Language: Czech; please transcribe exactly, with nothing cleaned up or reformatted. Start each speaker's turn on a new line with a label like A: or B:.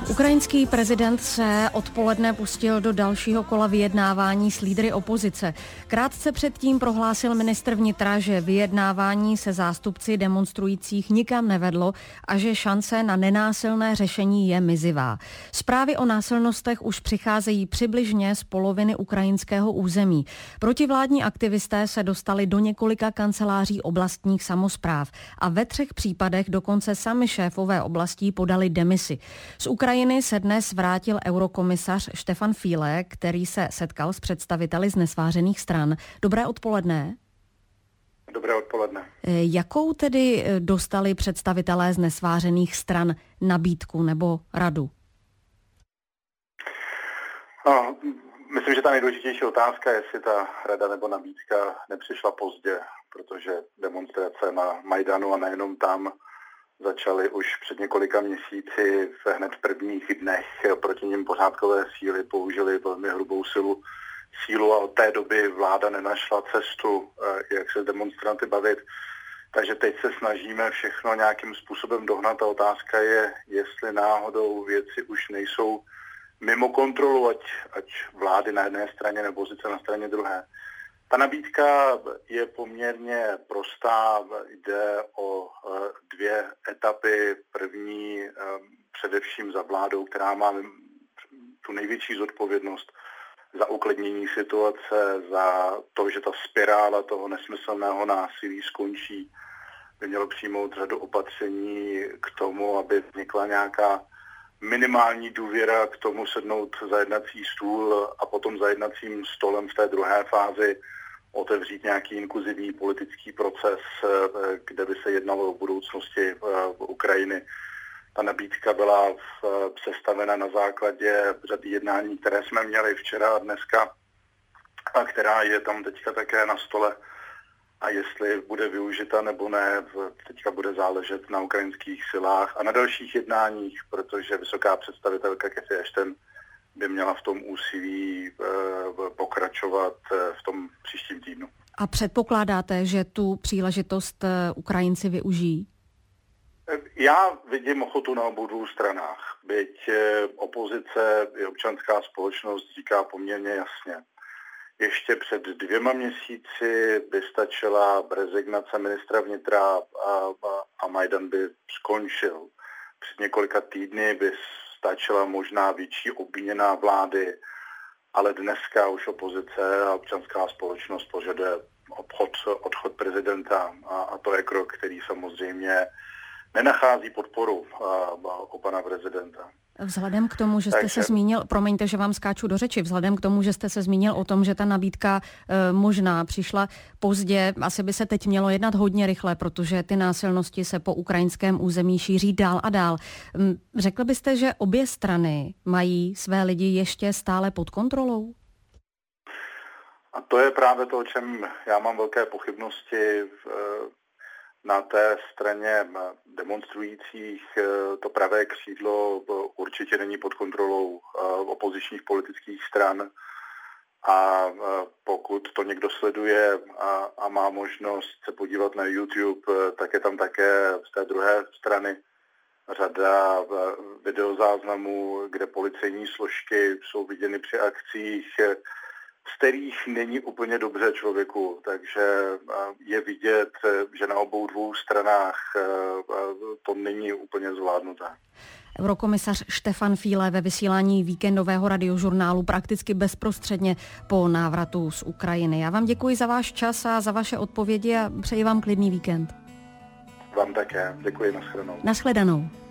A: Ukrajinský prezident se odpoledne pustil do dalšího kola vyjednávání s lídry opozice. Krátce předtím prohlásil ministr vnitra, že vyjednávání se zástupci demonstrujících nikam nevedlo a že šance na nenásilné řešení je mizivá. Zprávy o násilnostech už přicházejí přibližně z poloviny ukrajinského území. Protivládní aktivisté se dostali do několika kanceláří oblastních samospráv a ve třech případech dokonce sami šéfové oblastí podali demisi. Z Ukrajiny se dnes vrátil eurokomisař Štefan Füle, který se setkal s představiteli znesvářených stran. Dobré odpoledne.
B: Dobré odpoledne.
A: Jakou tedy dostali představitelé znesvářených stran nabídku nebo radu?
B: No, myslím, že ta nejdůležitější otázka je, jestli ta rada nebo nabídka nepřišla pozdě, protože demonstrace na Majdanu a nejenom tam začaly už před několika měsíci, hned v prvních dnech proti nim pořádkové síly použili velmi hrubou silu, sílu a od té doby vláda nenašla cestu, jak se s demonstranty bavit. Takže teď se snažíme všechno nějakým způsobem dohnat a otázka je, jestli náhodou věci už nejsou mimo kontrolu, ať, ať vlády na jedné straně nebo opozice na straně druhé. Ta nabídka je poměrně prostá, jde o dvě etapy. První především za vládou, která má tu největší zodpovědnost za uklidnění situace, za to, že ta spirála toho nesmyslného násilí skončí. By mělo přijmout řadu opatření k tomu, aby vznikla nějaká minimální důvěra k tomu sednout za jednací stůl a potom za jednacím stolem v té druhé fázi otevřít nějaký inkluzivní politický proces, kde by se jednalo o budoucnosti Ukrajiny. Ta nabídka byla sestavena na základě řady jednání, které jsme měli včera a dneska, a která je tam teďka také na stole. A jestli bude využita nebo ne, teďka bude záležet na ukrajinských silách a na dalších jednáních, protože vysoká představitelka Cathy Ashton by měla v tom úsilí pokračovat v tom příštím týdnu.
A: A předpokládáte, že tu příležitost Ukrajinci využijí?
B: Já vidím ochotu na obou dvou stranách. Byť opozice i občanská společnost říká poměrně jasně. Ještě před dvěma měsíci by stačila rezignace ministra vnitra a, a, a Majdan by skončil. Před několika týdny by stačila možná větší obměna vlády, ale dneska už opozice a občanská společnost požaduje odchod, odchod prezidenta a, a to je krok, který samozřejmě nenachází podporu a, a, u pana prezidenta.
A: Vzhledem k tomu, že jste Takže... se zmínil, promiňte, že vám skáču do řeči, vzhledem k tomu, že jste se zmínil o tom, že ta nabídka e, možná přišla pozdě, asi by se teď mělo jednat hodně rychle, protože ty násilnosti se po ukrajinském území šíří dál a dál. Řekl byste, že obě strany mají své lidi ještě stále pod kontrolou?
B: A to je právě to, o čem já mám velké pochybnosti. V, Na té straně demonstrujících to pravé křídlo určitě není pod kontrolou opozičních politických stran a pokud to někdo sleduje a, a má možnost se podívat na YouTube, tak je tam také z té druhé strany řada videozáznamů, kde policejní složky jsou viděny při akcích, z kterých není úplně dobře člověku, takže je vidět, že na obou dvou stranách to není úplně zvládnuté.
A: Eurokomisař Štefan Füle ve vysílání víkendového radiožurnálu prakticky bezprostředně po návratu z Ukrajiny. Já vám děkuji za váš čas a za vaše odpovědi a přeji vám klidný víkend.
B: Vám také. Děkuji, nashledanou.
A: Nashledanou.